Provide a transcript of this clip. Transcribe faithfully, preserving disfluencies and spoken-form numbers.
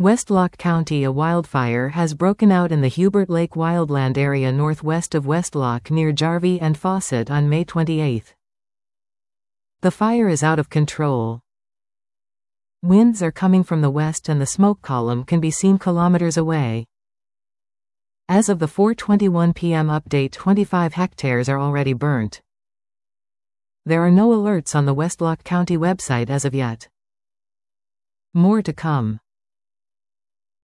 Westlock County. A wildfire has broken out in the Hubert Lake wildland area northwest of Westlock near Jarvie and Fawcett on May twenty-eighth. The fire is out of control. Winds are coming from the west and the smoke column can be seen kilometers away. As of the four twenty-one p m update, twenty-five hectares are already burnt. There are no alerts on the Westlock County website as of yet. More to come.